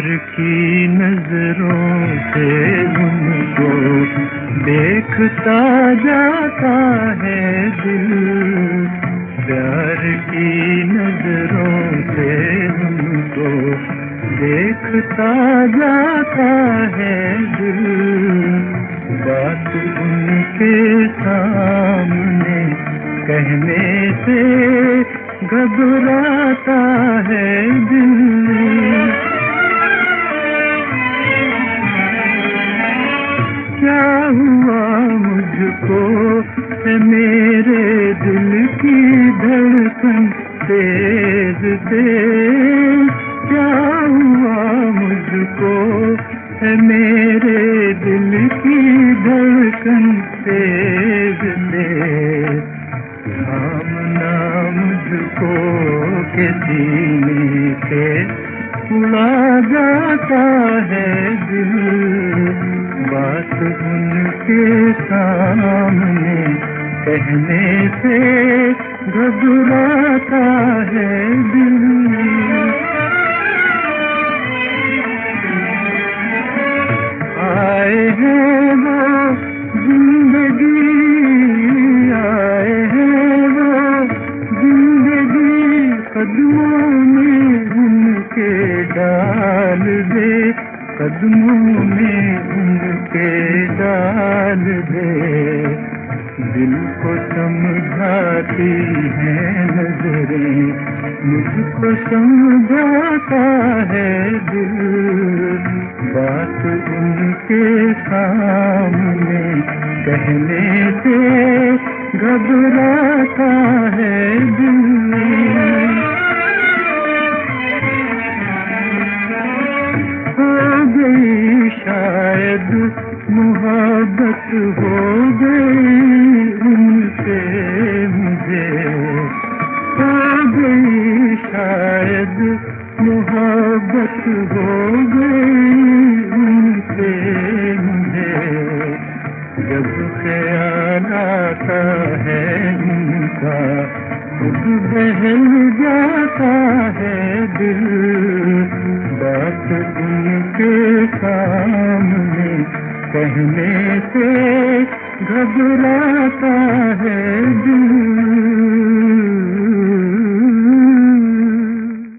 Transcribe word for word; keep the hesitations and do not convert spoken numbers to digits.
प्यार की नजरों से उनको देखता जाता है दिल, प्यार की नजरों से उनको देखता जाता है दिल। बात उनके सामने कहने से घबराता है दिल। क्या हुआ मुझको है मेरे दिल की धड़कन तेज तेज, क्या हुआ मुझको है मेरे दिल की धड़कन तेज तेज। थामना मुझको के सीने के उड़ा जाता है दिल। बात उनके सामने कहने से घबराता है दिल। आए हैं वो जिंदगी, आए हैं वो जिंदगी, कदमों में उनके डाल दे, कदमों में उनके डाल दे। दिल को समझाती हैं नजरें, मुझको समझाता है दिल। बात उनके सामने कहने से घबराता है दिल। हो गई शायद मोहब्बत, हो गई उनसे मुझे, हो गई शायद मोहब्बत, हो गई उनसे मुझे। जब ख्याल आता है उनका खुद बहल जाता है दिल। बात उनके